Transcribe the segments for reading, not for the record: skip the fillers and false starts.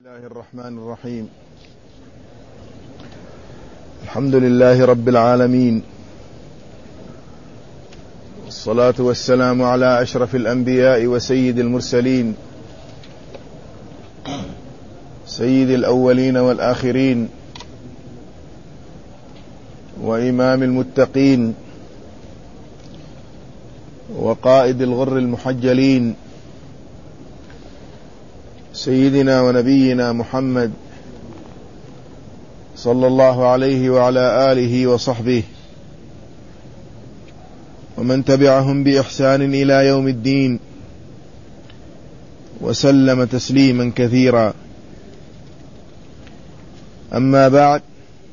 بسم الله الرحمن الرحيم. الحمد لله رب العالمين، والصلاة والسلام على أشرف الأنبياء وسيد المرسلين، سيد الأولين والآخرين، وإمام المتقين، وقائد الغر المحجلين، سيدنا ونبينا محمد صلى الله عليه وعلى آله وصحبه ومن تبعهم بإحسان إلى يوم الدين، وسلم تسليما كثيرا. أما بعد،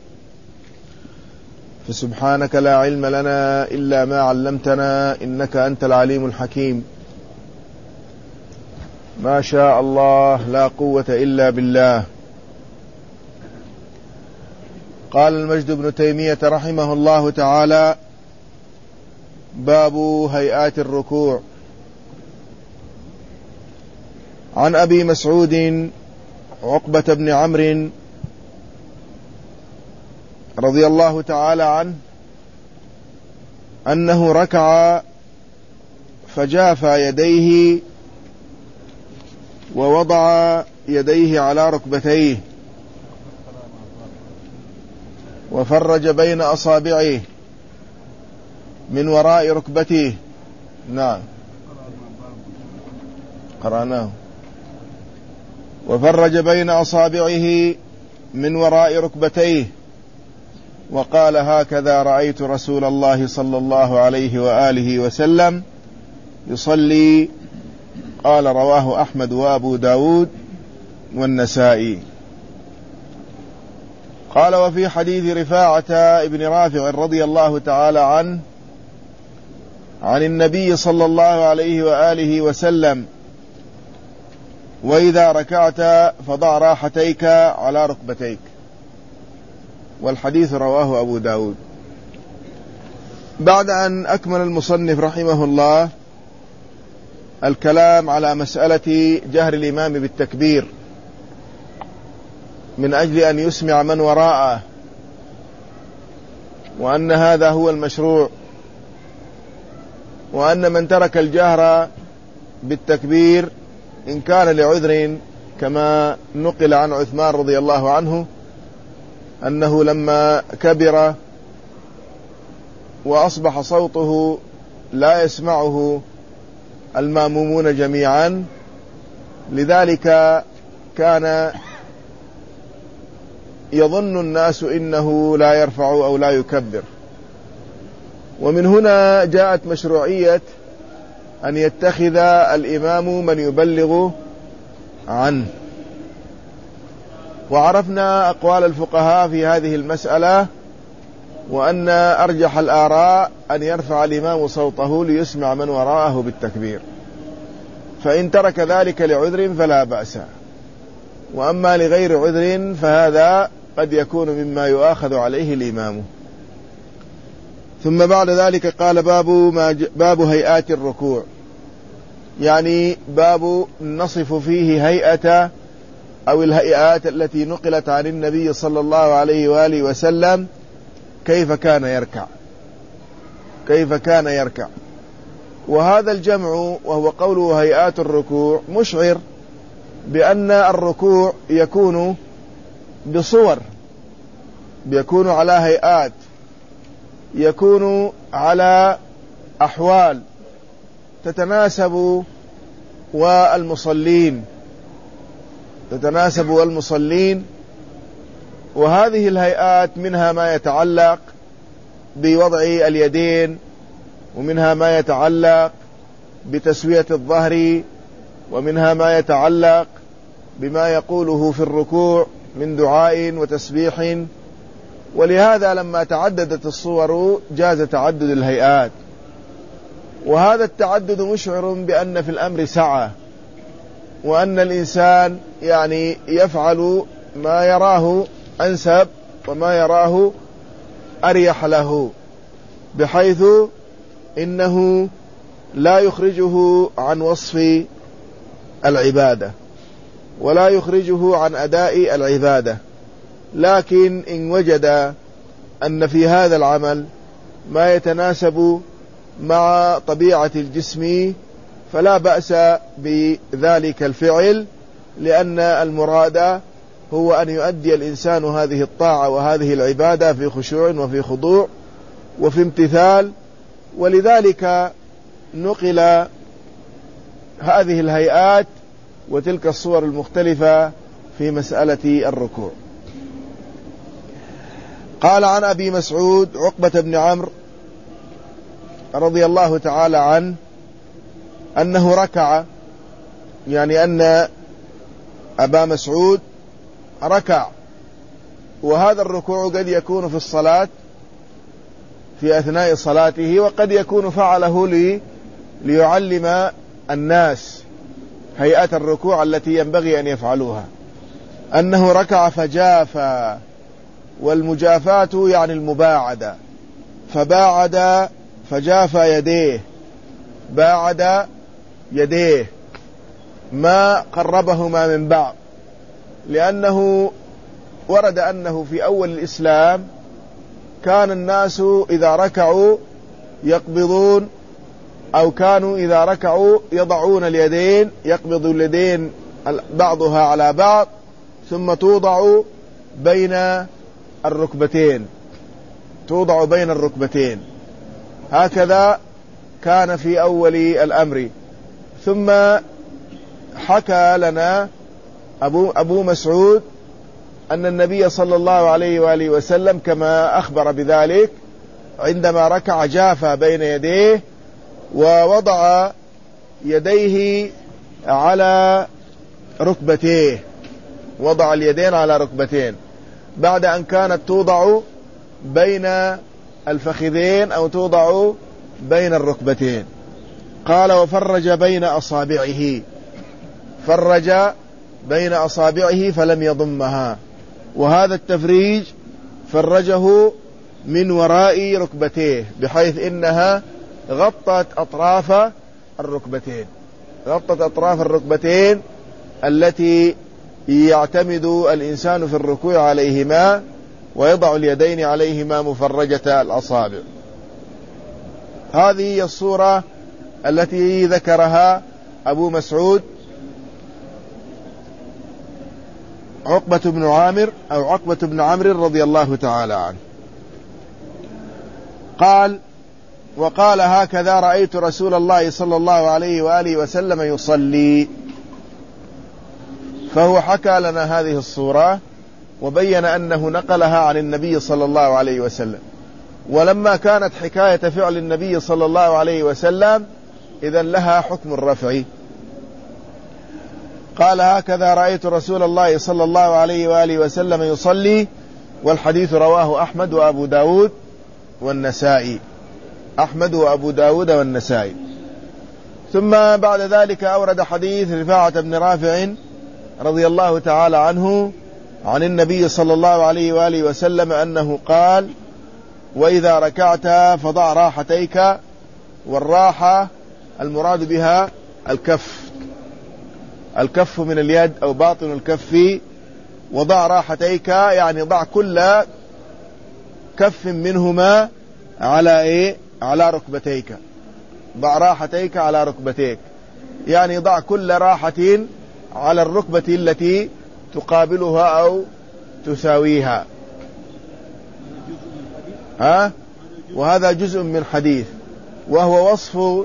فسبحانك لا علم لنا إلا ما علمتنا إنك أنت العليم الحكيم. ما شاء الله لا قوة إلا بالله. قال المجد بن تيمية رحمه الله تعالى: باب هيئات الركوع. عن أبي مسعود عقبة بن عمرو رضي الله تعالى عنه أنه ركع فجافى يديه ووضع يديه على ركبتيه وفرج بين أصابعه من وراء ركبته. نعم، قرأناه. وفرج بين أصابعه من وراء ركبتيه وقال: هكذا رأيت رسول الله صلى الله عليه وآله وسلم يصلي. قال: رواه أحمد وأبو داود والنسائي. قال: وفي حديث رفاعة ابن رافع رضي الله تعالى عنه عن النبي صلى الله عليه وآله وسلم: وإذا ركعت فضع راحتيك على ركبتيك. والحديث رواه أبو داود. بعد أن أكمل المصنف رحمه الله الكلام على مسألة جهر الإمام بالتكبير من أجل أن يسمع من وراءه، وأن هذا هو المشروع، وأن من ترك الجهر بالتكبير إن كان لعذر، كما نقل عن عثمان رضي الله عنه أنه لما كبر وأصبح صوته لا يسمعه المأمومون جميعا، لذلك كان يظن الناس إنه لا يرفع أو لا يكبر. ومن هنا جاءت مشروعية أن يتخذ الإمام من يبلغ عنه. وعرفنا أقوال الفقهاء في هذه المسألة، وأن أرجح الآراء أن يرفع الإمام صوته ليسمع من وراءه بالتكبير، فإن ترك ذلك لعذر فلا بأس، وأما لغير عذر فهذا قد يكون مما يؤاخذ عليه الإمام. ثم بعد ذلك قال: باب هيئات الركوع، يعني باب نصف فيه هيئة أو الهيئات التي نقلت عن النبي صلى الله عليه وآله وسلم كيف كان يركع. وهذا الجمع وهو قوله هيئات الركوع مشعر بأن الركوع يكون بصور، يكون على هيئات، يكون على أحوال تتناسب والمصلين. وهذه الهيئات منها ما يتعلق بوضع اليدين، ومنها ما يتعلق بتسوية الظهر، ومنها ما يتعلق بما يقوله في الركوع من دعاء وتسبيح. ولهذا لما تعددت الصور جاز تعدد الهيئات، وهذا التعدد مشعر بأن في الأمر سعة، وأن الإنسان يعني يفعل ما يراه أنسب وما يراه أريح له، بحيث إنه لا يخرجه عن وصف العبادة. ولا يخرجه عن أداء العبادة، لكن إن وجد أن في هذا العمل ما يتناسب مع طبيعة الجسم فلا بأس بذلك الفعل، لأن المراد هو أن يؤدي الإنسان هذه الطاعة وهذه العبادة في خشوع وفي خضوع وفي امتثال. ولذلك نقل هذه الهيئات وتلك الصور المختلفة في مسألة الركوع. قال عن أبي مسعود عقبة بن عمرو رضي الله تعالى عنه أنه ركع، يعني أن أبا مسعود ركع، وهذا الركوع قد يكون في الصلاة في أثناء صلاته، وقد يكون فعله ليعلم الناس هيئة الركوع التي ينبغي أن يفعلوها. أنه ركع فجافى، والمجافاة يعني المباعدة، فباعد فجافى يديه، باعد يديه ما قربهما من بعض، لأنه ورد أنه في أول الإسلام كان الناس إذا ركعوا يقبضون، أو كانوا إذا ركعوا يضعون اليدين، يقبض اليدين بعضها على بعض ثم توضع بين الركبتين، توضع بين الركبتين، هكذا كان في أول الأمر. ثم حكى لنا أبو مسعود أن النبي صلى الله عليه وآله وسلم كما أخبر بذلك عندما ركع جافى بين يديه ووضع يديه على ركبتيه، وضع اليدين على ركبتين بعد أن كانت توضع بين الفخذين أو توضع بين الركبتين. قال وفرج بين أصابعه، فرج بين أصابعه فلم يضمها، وهذا التفريج فرجه من وراء ركبتيه بحيث إنها غطت أطراف الركبتين، غطت أطراف الركبتين التي يعتمد الإنسان في الركوع عليهما ويضع اليدين عليهما مفرجة الأصابع. هذه هي الصورة التي ذكرها أبو مسعود عقبة بن عامر أو عقبة بن عمرو رضي الله تعالى عنه. قال وقال هكذا رأيت رسول الله صلى الله عليه وآله وسلم يصلي. فهو حكى لنا هذه الصورة وبين أنه نقلها عن النبي صلى الله عليه وسلم، ولما كانت حكاية فعل النبي صلى الله عليه وسلم إذن لها حكم الرفع. قال هكذا رأيت رسول الله صلى الله عليه وآله وسلم يصلي، والحديث رواه أحمد وأبو داود والنسائي، أحمد وأبو داود والنسائي. ثم بعد ذلك أورد حديث رفاعة بن رافع رضي الله تعالى عنه عن النبي صلى الله عليه وآله وسلم أنه قال وإذا ركعت فضع راحتيك، والراحة المراد بها الكف، الكف من اليد أو باطن الكف، وضع راحتيك يعني ضع كل كف منهما على على ركبتيك، ضع راحتيك على ركبتيك، يعني ضع كل راحة على الركبة التي تقابلها أو تساويها. وهذا جزء من حديث، وهو وصف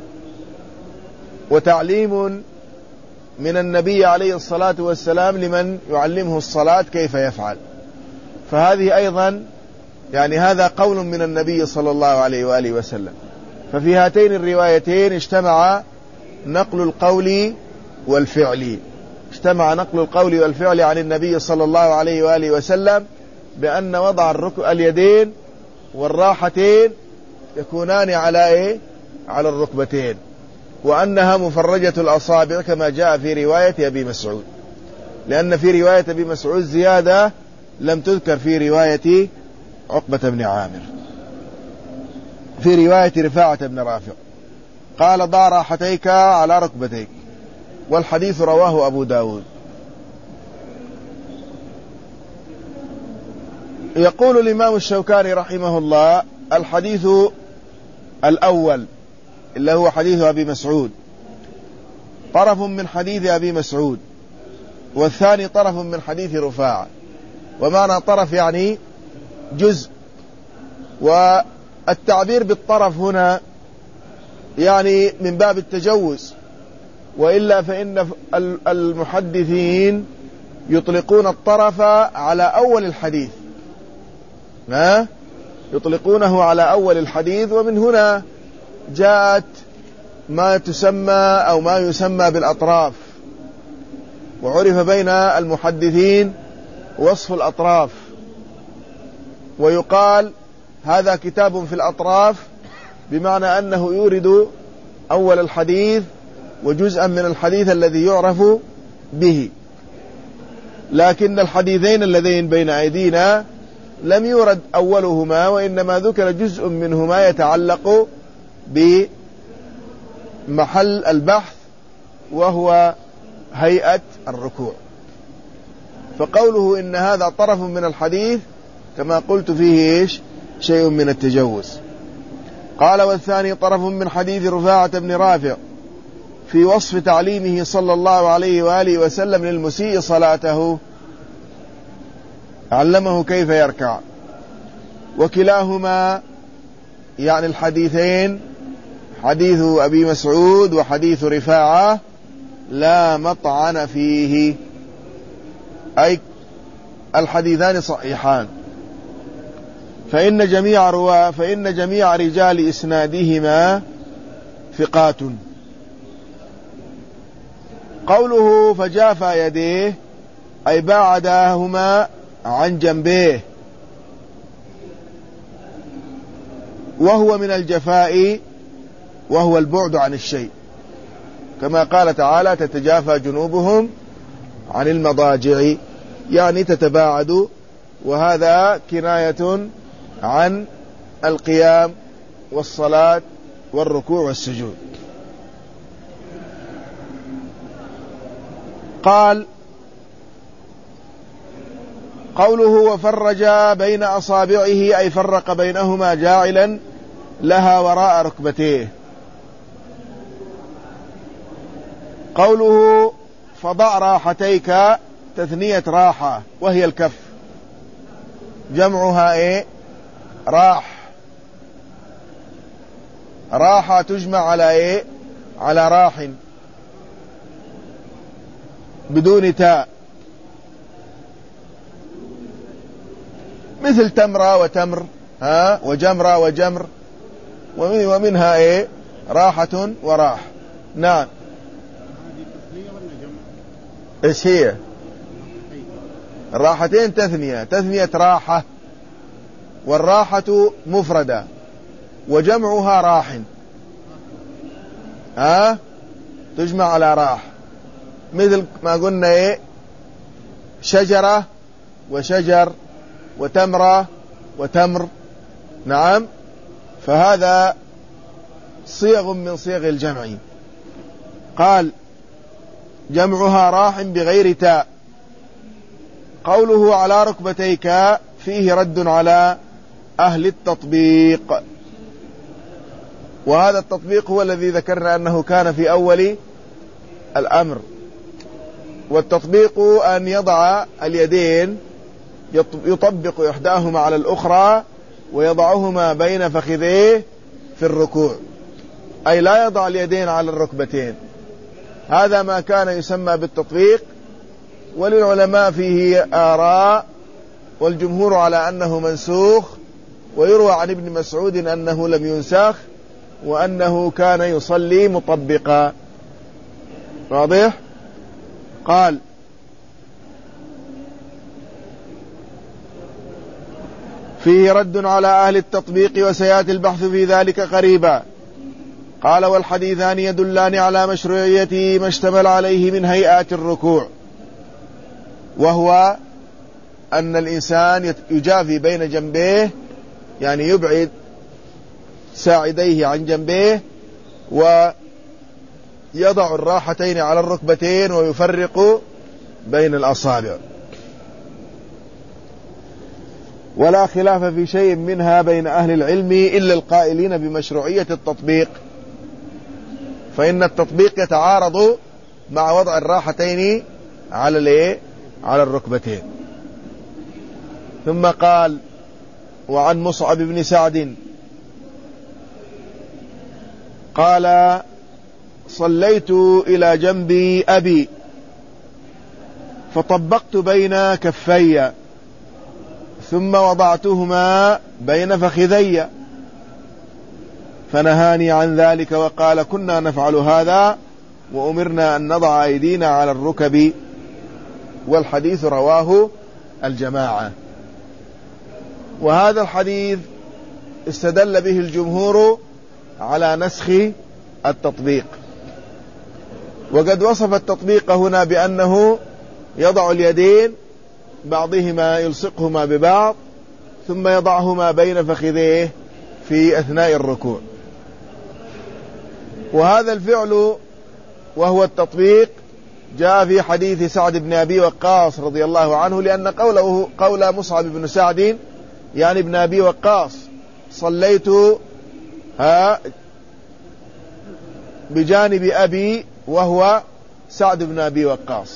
وتعليم من النبي عليه الصلاة والسلام لمن يعلمه الصلاة كيف يفعل. فهذه أيضا يعني هذا قول من النبي صلى الله عليه وآله وسلم. ففي هاتين الروايتين اجتمع نقل القول والفعل، اجتمع نقل القول والفعل عن النبي صلى الله عليه وآله وسلم بأن وضع اليدين والراحتين يكونان على على الركبتين، وأنها مفرجة الأصابع كما جاء في رواية أبي مسعود، لأن في رواية أبي مسعود زيادة لم تذكر في رواية عقبة بن عامر، في رواية رفاعة بن رافع قال ضع راحتيك على ركبتيك، والحديث رواه أبو داود. يقول الإمام الشوكاني رحمه الله: الحديث الأول اللي هو حديث أبي مسعود طرف من حديث أبي مسعود، والثاني طرف من حديث رفاعة. ومعنى طرف يعني جزء، والتعبير بالطرف هنا يعني من باب التجوز، وإلا فإن المحدثين يطلقون الطرف على أول الحديث، يطلقونه على أول الحديث. ومن هنا جاءت ما تسمى أو ما يسمى بالأطراف، وعرف بين المحدثين وصف الأطراف، ويقال هذا كتاب في الأطراف، بمعنى أنه يورد أول الحديث وجزءا من الحديث الذي يعرف به. لكن الحديثين اللذين بين أيدينا لم يورد أولهما، وإنما ذكر جزء منهما يتعلق بمحل البحث، وهو هيئة الركوع. فقوله إن هذا طرف من الحديث كما قلت فيه شيء من التجوز. قال: والثاني طرف من حديث رفاعة بن رافع في وصف تعليمه صلى الله عليه وآله وسلم للمسيء صلاته، علمه كيف يركع. وكلاهما يعني الحديثين، حديث أبي مسعود وحديث رفاعة، لا مطعن فيه، أي الحديثان صحيحان، فإن جميع رجال إسنادهما ثقات. قوله فجافى يديه أي باعدهما عن جنبيه، وهو من الجفاء وهو البعد عن الشيء، كما قال تعالى: تتجافى جنوبهم عن المضاجع، يعني تتباعد، وهذا كناية عن القيام والصلاة والركوع والسجود. قال: قوله وفرج بين أصابعه أي فرق بينهما جاعلا لها وراء ركبتيه. قوله فضع راحتيك تثنية راحة، وهي الكف، جمعها راحة تجمع على على راح بدون تاء، مثل تمرة وتمر وجمرة وجمر، ومنها راحة وراح. نعم. ايش هي الراحتين؟ تثنية راحة، والراحة مفردة، وجمعها راح تجمع على راح، مثل ما قلنا شجرة وشجر وتمرة وتمر. نعم، فهذا صيغ من صيغ الجمع. قال جمعها راح بغير تاء. قوله على ركبتيك فيه رد على أهل التطبيق، وهذا التطبيق هو الذي ذكرنا أنه كان في أول الأمر. والتطبيق أن يضع اليدين، يطبق إحداهما على الأخرى ويضعهما بين فخذيه في الركوع، أي لا يضع اليدين على الركبتين. هذا ما كان يسمى بالتطبيق، وللعلماء فيه آراء، والجمهور على أنه منسوخ، ويروى عن ابن مسعود أنه لم ينسخ، وأنه كان يصلي مطبقا. واضح؟ قال فيه رد على أهل التطبيق، وسيأتي البحث في ذلك قريبا. قال والحديثان يدلان على مشروعيته ما اشتمل عليه من هيئات الركوع، وهو أن الإنسان يجافي بين جنبيه، يعني يبعد ساعديه عن جنبيه، ويضع الراحتين على الركبتين، ويفرق بين الأصابع. ولا خلاف في شيء منها بين أهل العلم إلا القائلين بمشروعية التطبيق، فإن التطبيق يتعارض مع وضع الراحتين على الركبتين. ثم قال: وعن مصعب بن سعد قال: صليت إلى جنب أبي فطبقت بين كفي ثم وضعتهما بين فخذي فنهاني عن ذلك وقال: كنا نفعل هذا وأمرنا أن نضع أيدينا على الركب. والحديث رواه الجماعة. وهذا الحديث استدل به الجمهور على نسخ التطبيق، وقد وصف التطبيق هنا بأنه يضع اليدين بعضهما يلصقهما ببعض ثم يضعهما بين فخذيه في أثناء الركوع. وهذا الفعل وهو التطبيق جاء في حديث سعد بن أبي وقاص رضي الله عنه، لأن قول مصعب بن سعد يعني ابن أبي وقاص: صليت بجانب أبي، وهو سعد بن أبي وقاص،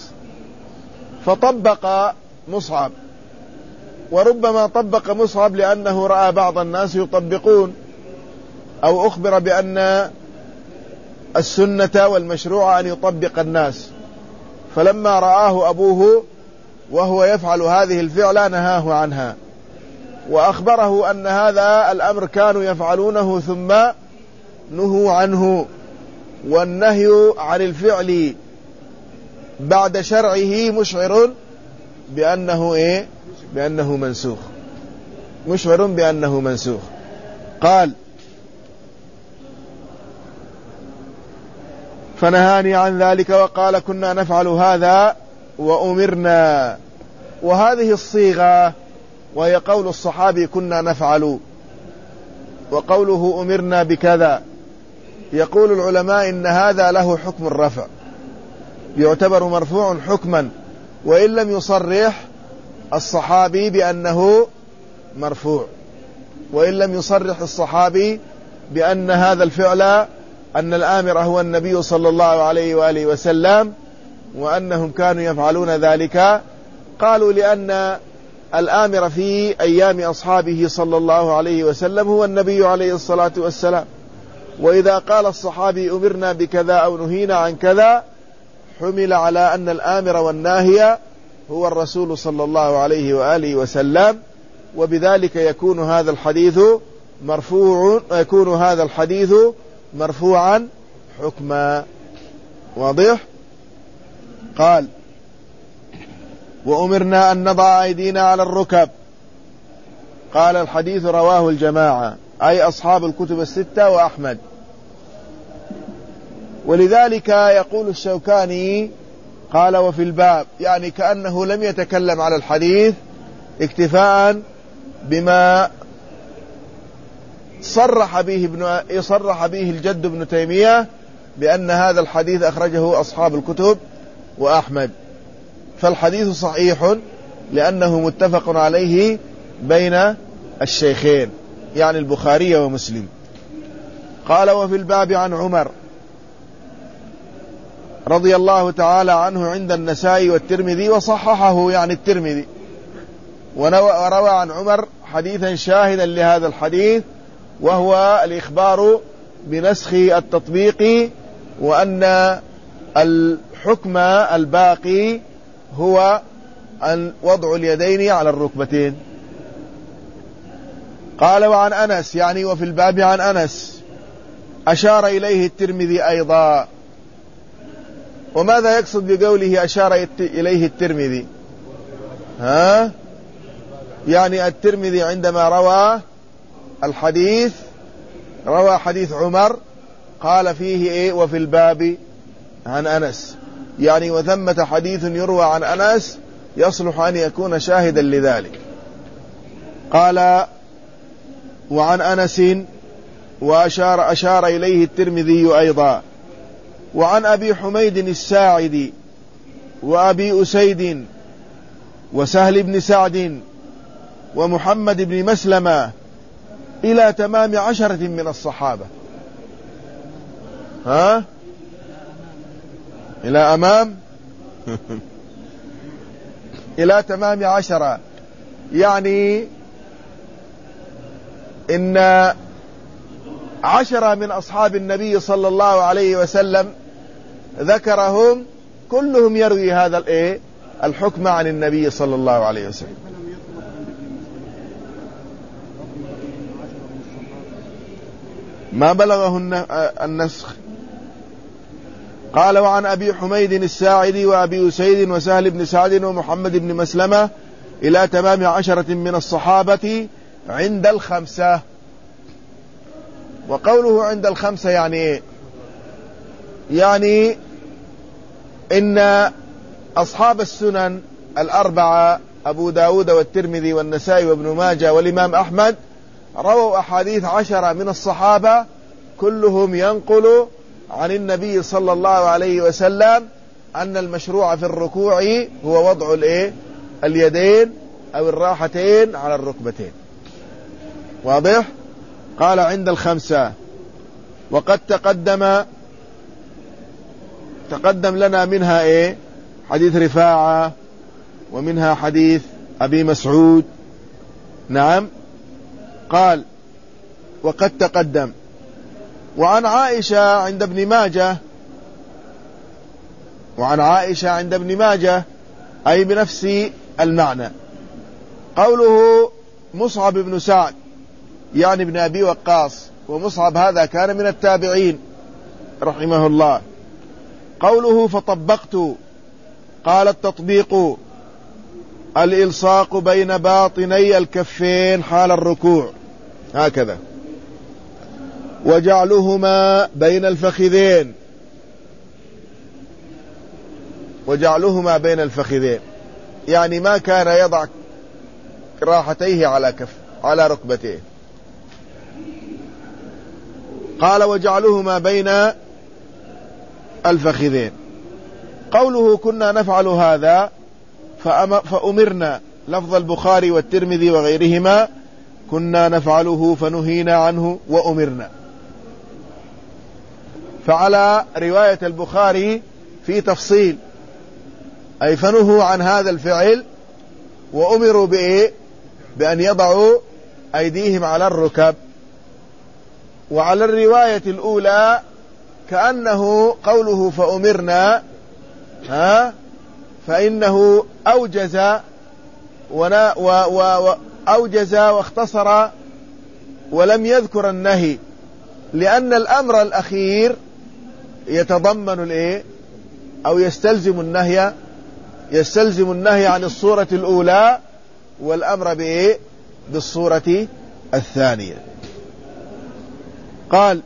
فطبق مصعب. وربما طبق مصعب لأنه رأى بعض الناس يطبقون، أو أخبر بأن السنة والمشروع أن يطبق الناس، فلما رآه أبوه وهو يفعل هذه الفعلة نهاه عنها، وأخبره أن هذا الأمر كانوا يفعلونه ثم نهوا عنه، والنهي عن الفعل بعد شرعه مشعر بأنه منسوخ، مشعر بأنه منسوخ. قال: فنهاني عن ذلك وقال: كنا نفعل هذا وأمرنا. وهذه الصيغة وهي قول الصحابي كنا نفعل، وقوله أمرنا بكذا، يقول العلماء إن هذا له حكم الرفع، يعتبر مرفوع حكما، وإن لم يصرح الصحابي بأنه مرفوع، وإن لم يصرح الصحابي بأن هذا الفعل أن الآمر هو النبي صلى الله عليه وآله وسلم وأنهم كانوا يفعلون ذلك. قالوا لأن الآمر في أيام أصحابه صلى الله عليه وسلم هو النبي عليه الصلاة والسلام، وإذا قال الصحابي أمرنا بكذا أو نهينا عن كذا حمل على أن الآمر والناهي هو الرسول صلى الله عليه وآله وسلم، وبذلك يكون هذا الحديث مرفوعا حكما. واضح؟ قال: وأمرنا أن نضع أيدينا على الركب. قال: الحديث رواه الجماعة، أي أصحاب الكتب الستة وأحمد. ولذلك يقول الشوكاني قال: وفي الباب، يعني كأنه لم يتكلم على الحديث اكتفاء بما صرح به الجد ابن تيمية بأن هذا الحديث أخرجه أصحاب الكتب وأحمد، فالحديث صحيح لأنه متفق عليه بين الشيخين، يعني البخاري ومسلم. قال: وفي الباب عن عمر رضي الله تعالى عنه عند النسائي والترمذي وصححه، يعني الترمذي، وروى عن عمر حديثا شاهدا لهذا الحديث، وهو الإخبار بنسخ التطبيق، وأن الحكم الباقي هو أن وضع اليدين على الركبتين. قال: وعن أنس، يعني وفي الباب عن أنس، أشار إليه الترمذي أيضا. وماذا يقصد بقوله أشار إليه الترمذي؟ يعني الترمذي عندما روى الحديث روى حديث عمر قال فيه وفي الباب عن أنس، يعني وثمة حديث يروى عن أنس يصلح أن يكون شاهدا لذلك. قال: وعن أنس أشار إليه الترمذي أيضا. وعن أبي حميد الساعدي وأبي أسيد وسهل بن سعد ومحمد بن مسلمة إلى تمام 10 من الصحابة. ها؟ إلى أمام إلى تمام 10، يعني إن 10 من أصحاب النبي صلى الله عليه وسلم ذكرهم كلهم يروي هذا الحكم عن النبي صلى الله عليه وسلم. ما بلغه النسخ. قال: وعن أبي حميد الساعدي وأبي أسيد وسهل بن سعد ومحمد بن مسلمة إلى تمام 10 من الصحابة عند 5. وقوله عند 5 يعني إيه؟ يعني إن أصحاب السنن 4 أبو داود والترمذي والنسائي وابن ماجه والإمام أحمد رووا أحاديث 10 من الصحابة كلهم ينقل عن النبي صلى الله عليه وسلم أن المشروع في الركوع هو وضع اليدين أو الراحتين على الركبتين. واضح؟ قال عند 5. وقد تقدم لنا منها حديث رفاعة، ومنها حديث أبي مسعود. نعم. قال: وقد تقدم. وعن عائشة عند ابن ماجه أي بنفس المعنى. قوله مصعب بن سعد يعني ابن أبي وقاص، ومصعب هذا كان من التابعين رحمه الله. قوله فطبقت، قال: التطبيق الإلصاق بين باطني الكفين حال الركوع هكذا، وجعلهما بين الفخذين، يعني ما كان يضع راحتيه على ركبتيه. قال: وجعلهما بين الفخذين. قوله كنا نفعل هذا فأمرنا، لفظ البخاري والترمذي وغيرهما كنا نفعله فنهينا عنه وأمرنا. فعلى رواية البخاري في تفصيل، أي فنهوا عن هذا الفعل وأمروا بأن يضعوا أيديهم على الركب. وعلى الرواية الأولى كأنه قوله فأمرنا فإنه أوجز واختصر ولم يذكر النهي، لأن الأمر الأخير يتضمن أو يستلزم النهي عن الصورة الأولى، والأمر بالصورة الثانية. قال: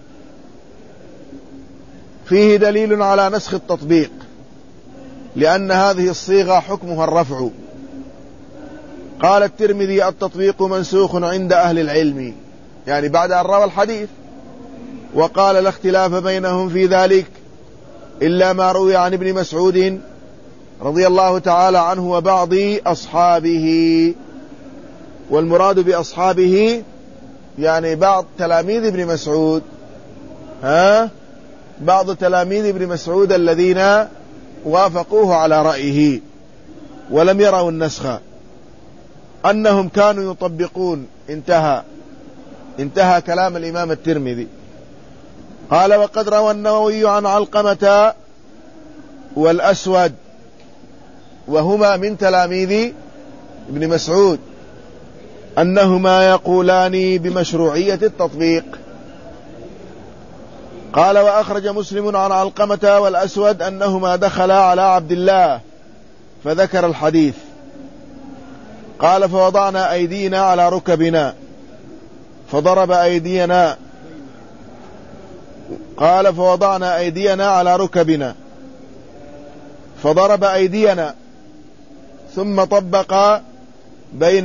فيه دليل على نسخ التطبيق، لأن هذه الصيغة حكمها الرفع. قال الترمذي: التطبيق منسوخ عند أهل العلم، يعني بعد أن روى الحديث. وقال: لا اختلاف بينهم في ذلك إلا ما روي عن ابن مسعود رضي الله تعالى عنه وبعض أصحابه. والمراد بأصحابه يعني بعض تلاميذ ابن مسعود، بعض تلاميذ ابن مسعود الذين وافقوه على رأيه ولم يروا النسخ، أنهم كانوا يطبقون. انتهى كلام الإمام الترمذي. قال: وقد روى النووي عن علقمة والأسود، وهما من تلاميذ ابن مسعود، أنهما يقولان بمشروعية التطبيق. قال: وأخرج مسلم عن علقمة والأسود أنهما دخلا على عبد الله فذكر الحديث. قال: فوضعنا أيدينا على ركبنا فضرب أيدينا. قال: فوضعنا أيدينا على ركبنا فضرب أيدينا، ثم طبق بين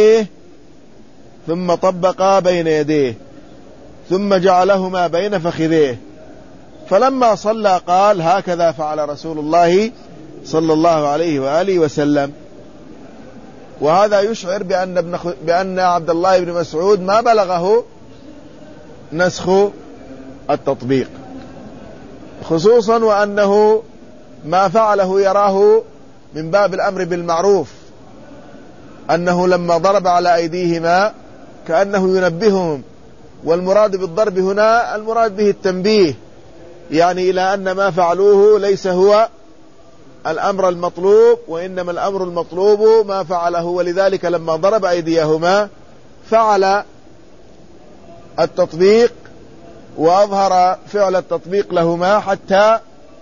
يديه ثم جعلهما بين فخذيه. فلما صلى قال: هكذا فعل رسول الله صلى الله عليه وآله وسلم. وهذا يشعر بأن عبد الله بن مسعود ما بلغه نسخ التطبيق، خصوصا وأنه ما فعله يراه من باب الأمر بالمعروف، أنه لما ضرب على أيديهما كأنه ينبههم، والمراد بالضرب هنا المراد به التنبيه، يعني إلى أن ما فعلوه ليس هو الأمر المطلوب، وإنما الأمر المطلوب ما فعله. ولذلك لما ضرب أيديهما فعل التطبيق وأظهر فعل التطبيق لهما حتى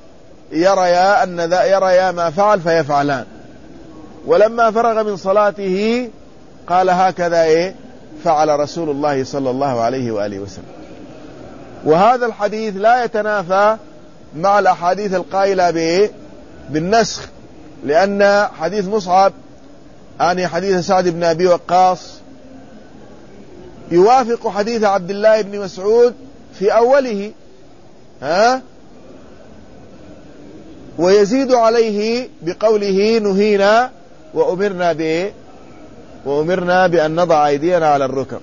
يريا ما فعل فيفعلان. ولما فرغ من صلاته قال هكذا فعل رسول الله صلى الله عليه وآله وسلم. وهذا الحديث لا يتنافى مع الأحاديث القائلة بالنسخ، لأن حديث مصعب يعني حديث سعد بن أبي وقاص يوافق حديث عبد الله بن مسعود في أوله، ويزيد عليه بقوله نهينا وأمرنا بأن نضع أيدينا على الركب.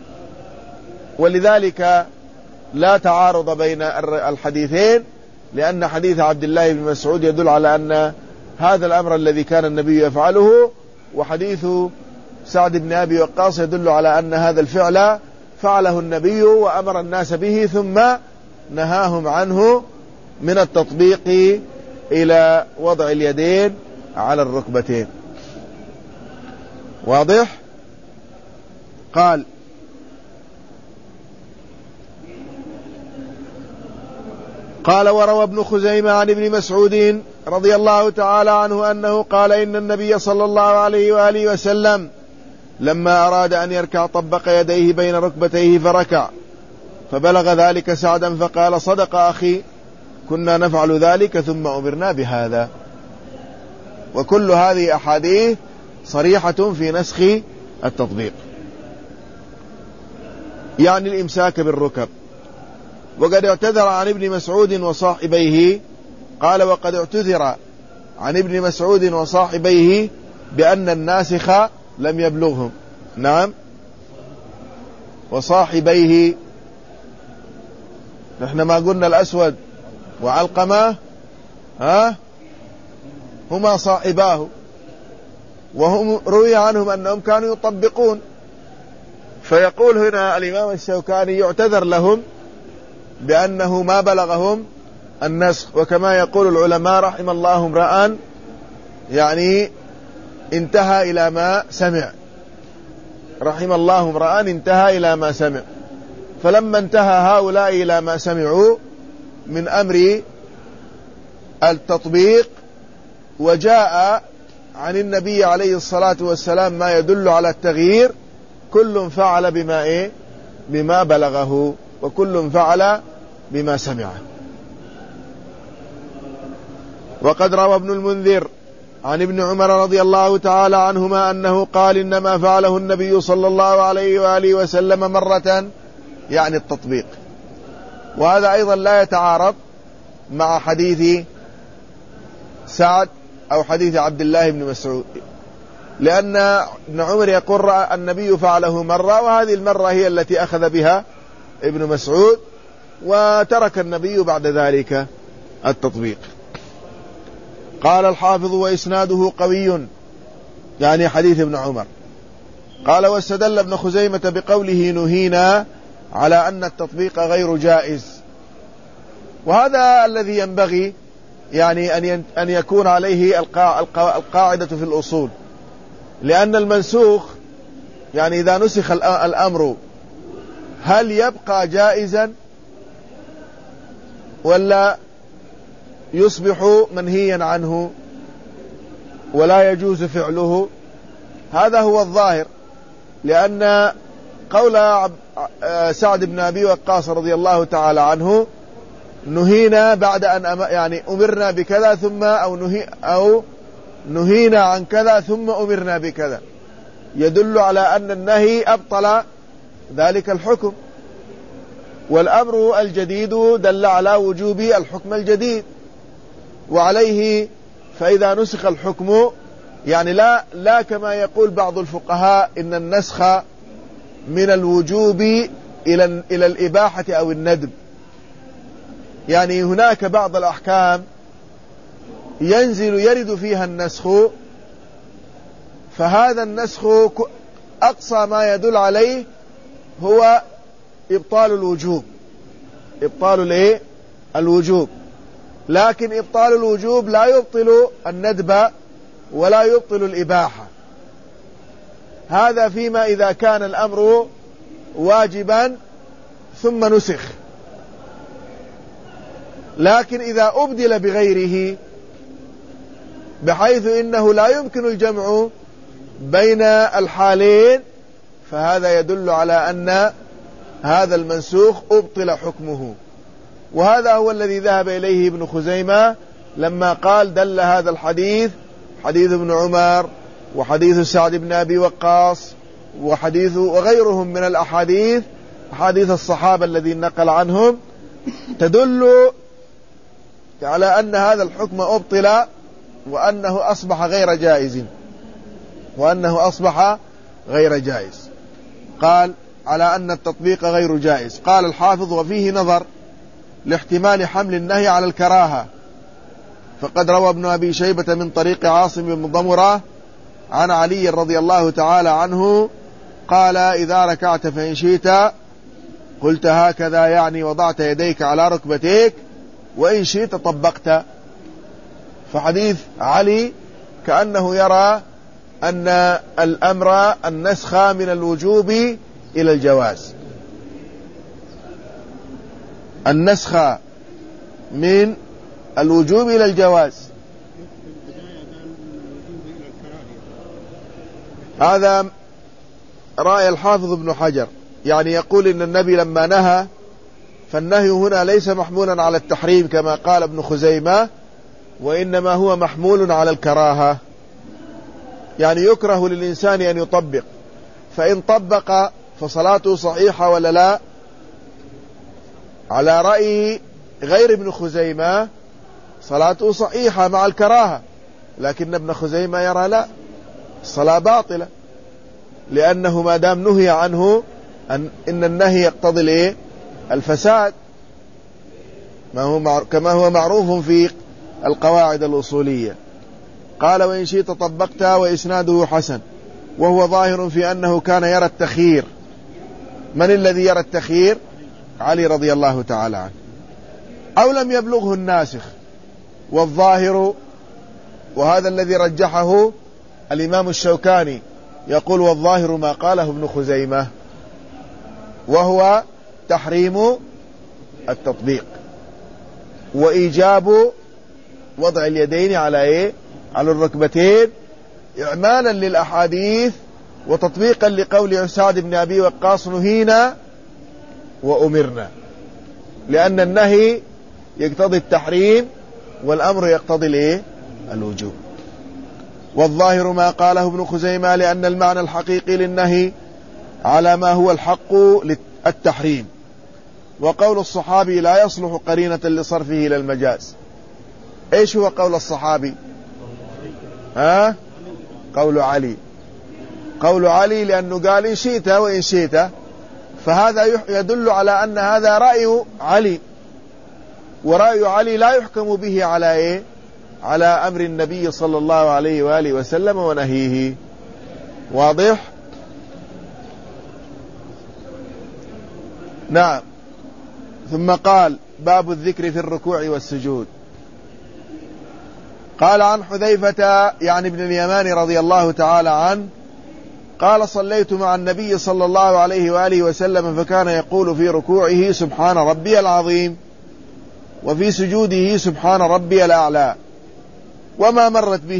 ولذلك لا تعارض بين الحديثين، لأن حديث عبد الله بن مسعود يدل على أن هذا الأمر الذي كان النبي يفعله، وحديث سعد بن أبي وقاص يدل على أن هذا الفعل فعله النبي وأمر الناس به ثم نهاهم عنه من التطبيق إلى وضع اليدين على الركبتين. واضح؟ قال وروى ابن خزيمة عن ابن مسعود رضي الله تعالى عنه أنه قال إن النبي صلى الله عليه وآله وسلم لما أراد أن يركع طبق يديه بين ركبتيه فركع، فبلغ ذلك سعدا فقال صدق أخي كنا نفعل ذلك ثم أمرنا بهذا. وكل هذه أحاديث صريحة في نسخ التطبيق، يعني الإمساك بالركب. وقد اعتذر عن ابن مسعود وصاحبيه، قال وقد اعتذر عن ابن مسعود وصاحبيه بأن الناسخ لم يبلغهم. نعم، وصاحبيه نحن ما قلنا الأسود وعلقمة هما صاحباه، وهم روي عنهم أنهم كانوا يطبقون. فيقول هنا الإمام الشوكاني يعتذر لهم بأنه ما بلغهم النسخ. وكما يقول العلماء رحم الله امرأ يعني انتهى إلى ما سمع، رحم الله امرأ انتهى إلى ما سمع. فلما انتهى هؤلاء إلى ما سمعوا من أمر التطبيق وجاء عن النبي عليه الصلاة والسلام ما يدل على التغيير، كل فعل بما بلغه، وكل فعل بما سمعه. وقد روى ابن المنذر عن ابن عمر رضي الله تعالى عنهما أنه قال إنما فعله النبي صلى الله عليه وآله وسلم مرة، يعني التطبيق. وهذا أيضا لا يتعارض مع حديث سعد أو حديث عبد الله بن مسعود، لأن ابن عمر يقول النبي فعله مرة، وهذه المرة هي التي أخذ بها ابن مسعود، وترك النبي بعد ذلك التطبيق. قال الحافظ وإسناده قوي، يعني حديث ابن عمر. قال واستدل ابن خزيمة بقوله نهينا على أن التطبيق غير جائز. وهذا الذي ينبغي يعني أن يكون عليه القاعدة في الأصول، لأن المنسوخ يعني إذا نسخ الأمر هل يبقى جائزا ولا يصبح منهيا عنه ولا يجوز فعله؟ هذا هو الظاهر، لأن قول سعد بن أبي وقاص رضي الله تعالى عنه نهينا بعد أن يعني أمرنا بكذا ثم أو نهينا عن كذا ثم أمرنا بكذا، يدل على أن النهي أبطل ذلك الحكم، والأمر الجديد دل على وجوب الحكم الجديد. وعليه فإذا نسخ الحكم يعني لا كما يقول بعض الفقهاء إن النسخ من الوجوب إلى الإباحة أو الندب. يعني هناك بعض الأحكام يرد فيها النسخ، فهذا النسخ أقصى ما يدل عليه هو إبطال الوجوب، إبطال الوجوب، لكن إبطال الوجوب لا يبطل الندب ولا يبطل الإباحة. هذا فيما إذا كان الأمر واجبا ثم نسخ، لكن إذا أبدل بغيره بحيث إنه لا يمكن الجمع بين الحالين، فهذا يدل على أن هذا المنسوخ أبطل حكمه. وهذا هو الذي ذهب إليه ابن خزيمة لما قال دل هذا الحديث، حديث ابن عمر وحديث سعد بن أبي وقاص وغيرهم من الأحاديث، حديث الصحابة الذين نقل عنهم، تدل على أن هذا الحكم أبطل وأنه أصبح غير جائز. قال على أن التطبيق غير جائز. قال الحافظ وفيه نظر لاحتمال حمل النهي على الكراهة، فقد روى ابن أبي شيبة من طريق عاصم بن ضمرة عن علي رضي الله تعالى عنه قال إذا ركعت فإن شئت قلت هكذا، يعني وضعت يديك على ركبتيك، وإن شئت طبقت. فحديث علي كأنه يرى أن الأمر النسخ من الوجوب إلى الجواز، النسخ من الوجوب إلى الجواز. هذا رأي الحافظ ابن حجر، يعني يقول إن النبي لما نهى فالنهي هنا ليس محمولا على التحريم كما قال ابن خزيمة، وإنما هو محمول على الكراهة، يعني يكره للإنسان أن يطبق، فإن طبق فصلاته صحيحة ولا لا؟ على رأي غير ابن خزيمة صلاته صحيحة مع الكراهة، لكن ابن خزيمة يرى لا، الصلاة باطلة، لأنه ما دام نهي عنه إن النهي يقتضي الفساد، كما هو معروف في القواعد الأصولية. قال وإن شئت طبقت، وإسناده حسن، وهو ظاهر في أنه كان يرى التخيير. من الذي يرى التخيير؟ علي رضي الله تعالى عنه. أو لم يبلغه الناسخ، والظاهر، وهذا الذي رجحه الإمام الشوكاني، يقول والظاهر ما قاله ابن خزيمة، وهو تحريم التطبيق وإيجاب وضع اليدين على الركبتين، إعمالا للأحاديث وتطبيقا لقول سعد بن أبي وقاص نهينا وأمرنا، لأن النهي يقتضي التحريم والأمر يقتضي الوجوب. والظاهر ما قاله ابن خزيمة، لأن المعنى الحقيقي للنهي على ما هو الحق للتحريم، وقول الصحابي لا يصلح قرينة لصرفه إلى المجاز. إيش هو قول الصحابي؟ قول علي لأنه قال إن شئت وإن شئت، فهذا يدل على أن هذا رأي علي، ورأي علي لا يحكم به على أمر النبي صلى الله عليه وآله وسلم ونهيه. واضح؟ نعم. ثم قال باب الذكر في الركوع والسجود. قال عن حذيفة يعني ابن اليمان رضي الله تعالى عنه قال صليت مع النبي صلى الله عليه وآله وسلم فكان يقول في ركوعه سبحان ربي العظيم، وفي سجوده سبحان ربي الأعلى، وما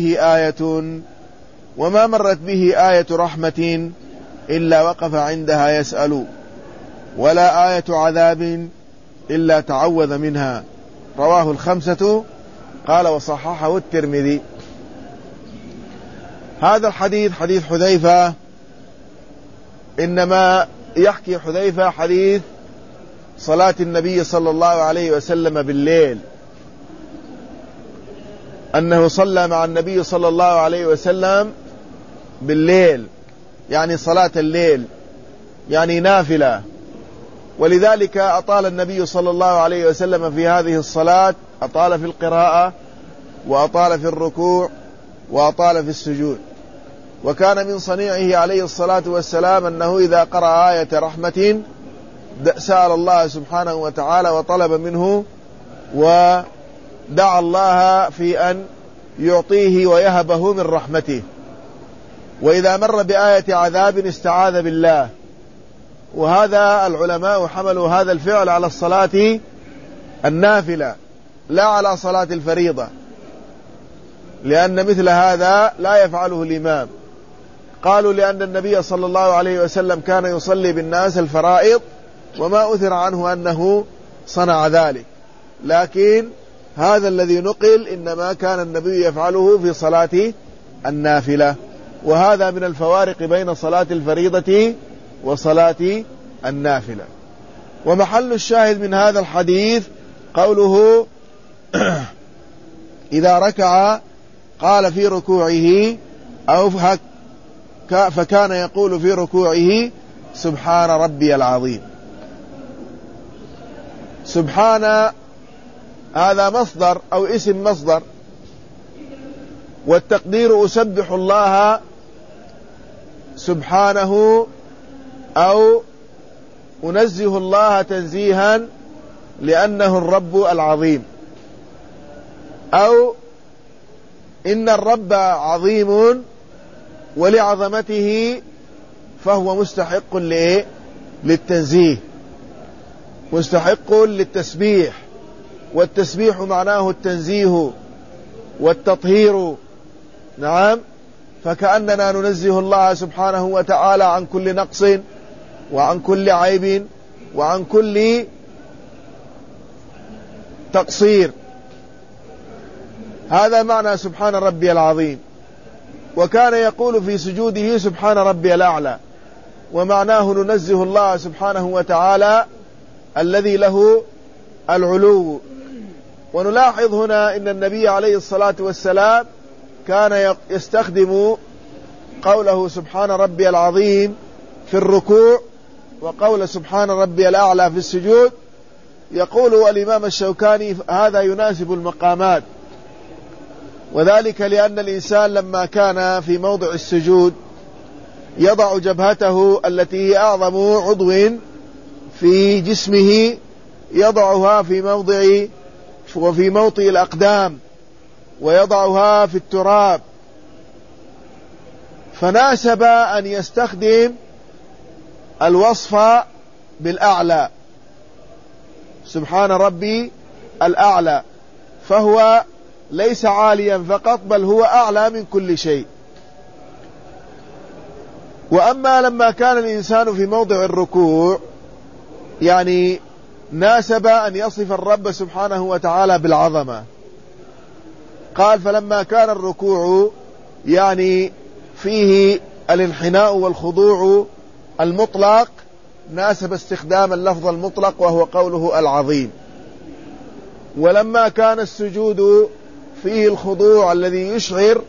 مرت به آية رحمة إلا وقف عندها يسأل، ولا آية عذاب إلا تعوذ منها. رواه الخمسة. قال وصححه الترمذي. هذا الحديث حديث حذيفة، إنما يحكي حذيفة حديث صلاة النبي صلى الله عليه وسلم بالليل، أنه صلى مع النبي صلى الله عليه وسلم بالليل، يعني صلاة الليل، يعني نافلة، ولذلك أطال النبي صلى الله عليه وسلم في هذه الصلاة، أطال في القراءة وأطال في الركوع وأطال في السجود. وكان من صنيعه عليه الصلاة والسلام أنه إذا قرأ آية رحمة سأل الله سبحانه وتعالى وطلب منه ودعا الله في أن يعطيه ويهبه من رحمته. وإذا مر بآية عذاب استعاذ بالله. وهذا العلماء حملوا هذا الفعل على الصلاة النافلة لا على صلاة الفريضة، لأن مثل هذا لا يفعله الإمام. قالوا لأن النبي صلى الله عليه وسلم كان يصلي بالناس الفرائض وما أثر عنه أنه صنع ذلك، لكن هذا الذي نقل إنما كان النبي يفعله في صلاة النافلة. وهذا من الفوارق بين صلاة الفريضة وصلاة النافلة. ومحل الشاهد من هذا الحديث قوله إذا ركع قال في ركوعه أو فكان يقول في ركوعه سبحان ربي العظيم. سبحان هذا مصدر أو اسم مصدر، والتقدير أسبح الله سبحانه أو أنزه الله تنزيها لأنه الرب العظيم، أو إن الرب عظيم ولعظمته فهو مستحق للتنزيه، مستحق للتسبيح، والتسبيح معناه التنزيه والتطهير. نعم، فكأننا ننزه الله سبحانه وتعالى عن كل نقص وعن كل عيب وعن كل تقصير. هذا معنى سبحان ربي العظيم. وكان يقول في سجوده سبحان ربي الأعلى، ومعناه ننزه الله سبحانه وتعالى الذي له العلو. ونلاحظ هنا إن النبي عليه الصلاة والسلام كان يستخدم قوله سبحان ربي العظيم في الركوع وقول سبحان ربي الأعلى في السجود. يقول الإمام الشوكاني هذا يناسب المقامات، وذلك لأن الإنسان لما كان في موضع السجود يضع جبهته التي هي أعظم عضو في جسمه، يضعها في موضع وفي موطئ الأقدام، ويضعها في التراب، فناسب أن يستخدم الوصف بالأعلى سبحان ربي الأعلى، فهو ليس عاليا فقط بل هو أعلى من كل شيء. وأما لما كان الإنسان في موضع الركوع يعني ناسب أن يصف الرب سبحانه وتعالى بالعظمة. قال فلما كان الركوع يعني فيه الانحناء والخضوع المطلق ناسب استخدام اللفظ المطلق وهو قوله العظيم. ولما كان السجود فيه الخضوع الذي يشعر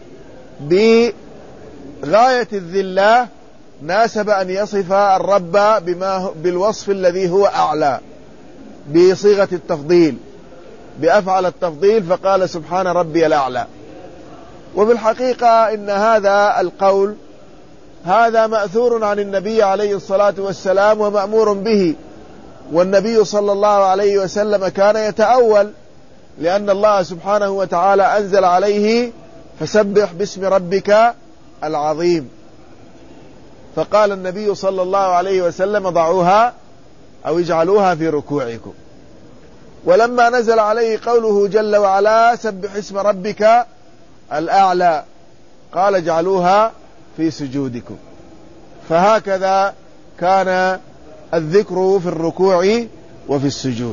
بغاية الذلة ناسب أن يصف الرب بالوصف الذي هو أعلى بصيغة التفضيل، بأفعل التفضيل، فقال سبحان ربي الأعلى. وبالحقيقة إن هذا القول هذا مأثور عن النبي عليه الصلاة والسلام ومأمور به، والنبي صلى الله عليه وسلم كان يتأول، لأن الله سبحانه وتعالى أنزل عليه فسبح باسم ربك العظيم، فقال النبي صلى الله عليه وسلم ضعوها أو اجعلوها في ركوعكم. ولما نزل عليه قوله جل وعلا سبح اسم ربك الأعلى قال اجعلوها في سجودكم. فهكذا كان الذكر في الركوع وفي السجود.